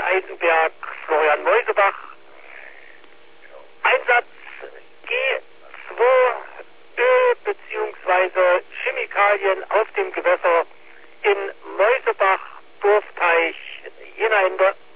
Eisenberg, Florian Meusebach. Einsatz G2 Öl bzw. Chemikalien auf dem Gewässer in Meusebach, Dorfteich, Jena in der